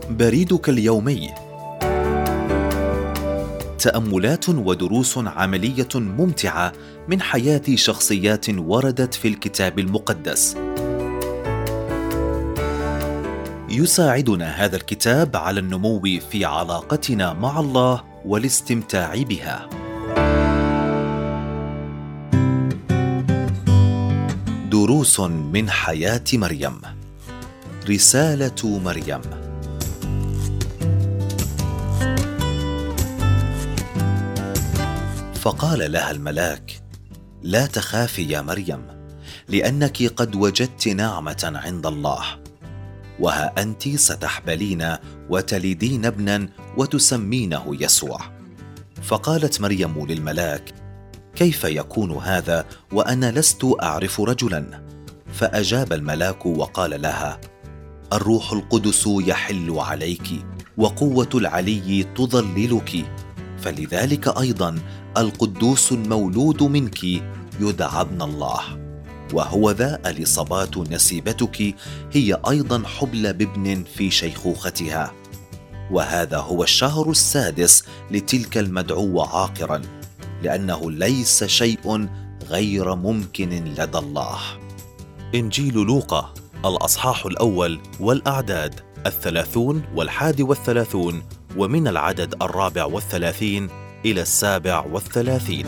بريدك اليومي. تأملات ودروس عملية ممتعة من حياة شخصيات وردت في الكتاب المقدس. يساعدنا هذا الكتاب على النمو في علاقتنا مع الله والاستمتاع بها. دروس من حياة مريم. رسالة مريم. فقال لها الملاك: لا تخافي يا مريم، لأنك قد وجدت نعمة عند الله، وها أنت ستحبلين وتلدين ابنا وتسمينه يسوع. فقالت مريم للملاك: كيف يكون هذا وأنا لست أعرف رجلا؟ فأجاب الملاك وقال لها: الروح القدس يحل عليك، وقوة العلي تظللك، فلذلك أيضا القدوس المولود منك يدعى ابن الله، وهو ذا اليصابات نسيبتك هي أيضا حبلى بابن في شيخوختها، وهذا هو الشهر السادس لتلك المدعوة عاقرا، لأنه ليس شيء غير ممكن لدى الله. إنجيل لوقا الأصحاح الأول والأعداد 30 و31، ومن العدد 34 إلى 37.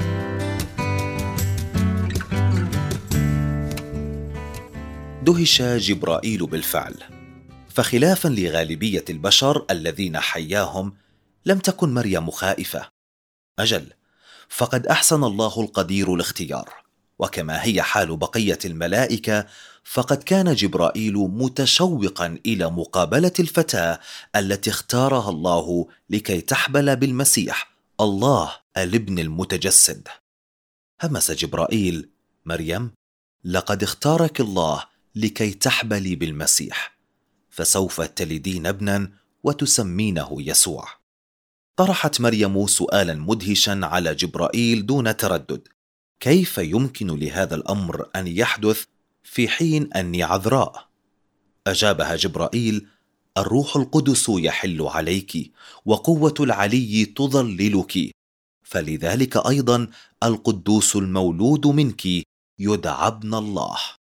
دهش جبرائيل بالفعل، فخلافا لغالبية البشر الذين حياهم، لم تكن مريم خائفة. أجل، فقد أحسن الله القدير الاختيار، وكما هي حال بقية الملائكة، فقد كان جبرائيل متشوقا إلى مقابلة الفتاة التي اختارها الله لكي تحبل بالمسيح، الله الابن المتجسد. همس جبرائيل: مريم، لقد اختارك الله لكي تحبلي بالمسيح، فسوف تلدين ابنا وتسمينه يسوع. طرحت مريم سؤالا مدهشا على جبرائيل دون تردد: كيف يمكن لهذا الأمر أن يحدث في حين أني عذراء؟ أجابها جبرائيل: الروح القدس يحل عليك، وقوة العلي تظللك، فلذلك أيضا القدوس المولود منك يدعى ابن الله.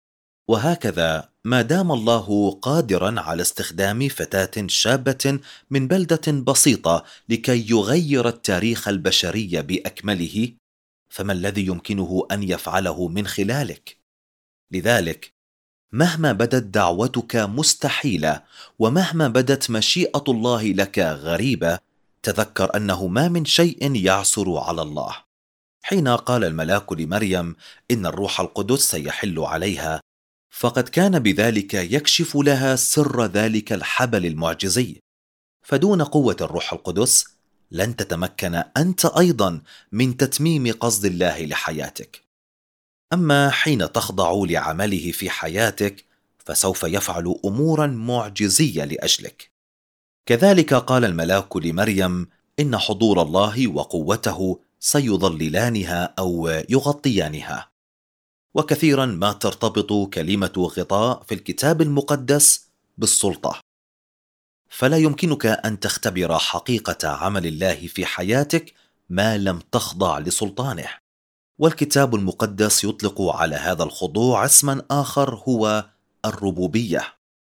وهكذا ما دام الله قادرا على استخدام فتاة شابة من بلدة بسيطة لكي يغير التاريخ البشري بأكمله، فما الذي يمكنه أن يفعله من خلالك؟ لذلك مهما بدت دعوتك مستحيلة، ومهما بدت مشيئة الله لك غريبة، تذكر أنه ما من شيء يعثر على الله. حين قال الملاك لمريم إن الروح القدس سيحل عليها، فقد كان بذلك يكشف لها سر ذلك الحبل المعجزي، فدون قوة الروح القدس لن تتمكن أنت أيضا من تتميم قصد الله لحياتك. أما حين تخضع لعمله في حياتك، فسوف يفعل أمورا معجزية لأجلك. كذلك قال الملاك لمريم إن حضور الله وقوته سيظللانها أو يغطيانها. وكثيرا ما ترتبط كلمة غطاء في الكتاب المقدس بالسلطة، فلا يمكنك أن تختبر حقيقة عمل الله في حياتك ما لم تخضع لسلطانه. والكتاب المقدس يطلق على هذا الخضوع اسما آخر، هو الربوبية.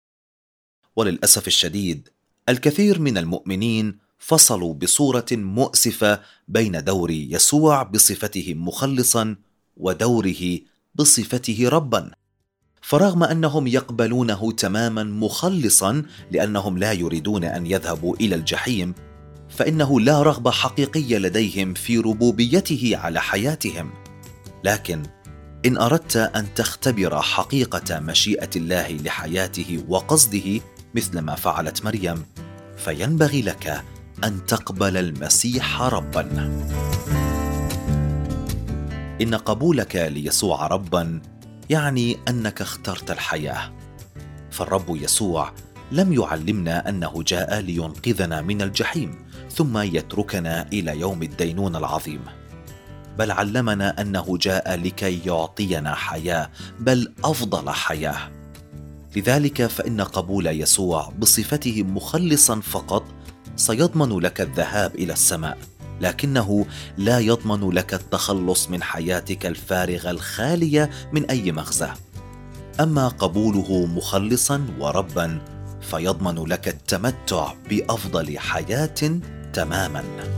وللأسف الشديد الكثير من المؤمنين فصلوا بصورة مؤسفة بين دور يسوع بصفته مخلصا ودوره بصفته ربا، فرغم أنهم يقبلونه تماما مخلصا لأنهم لا يريدون أن يذهبوا إلى الجحيم، فإنه لا رغبة حقيقية لديهم في ربوبيته على حياتهم. لكن إن أردت أن تختبر حقيقة مشيئة الله لحياته وقصده مثل ما فعلت مريم، فينبغي لك أن تقبل المسيح ربا. إن قبولك ليسوع ربا يعني أنك اخترت الحياة، فالرب يسوع لم يعلمنا أنه جاء لينقذنا من الجحيم ثم يتركنا إلى يوم الدينون العظيم، بل علمنا أنه جاء لكي يعطينا حياة، بل أفضل حياة. لذلك فإن قبول يسوع بصفته مخلصا فقط سيضمن لك الذهاب إلى السماء، لكنه لا يضمن لك التخلص من حياتك الفارغة الخالية من أي مغزى. أما قبوله مخلصا وربا فيضمن لك التمتع بأفضل حياة تماما.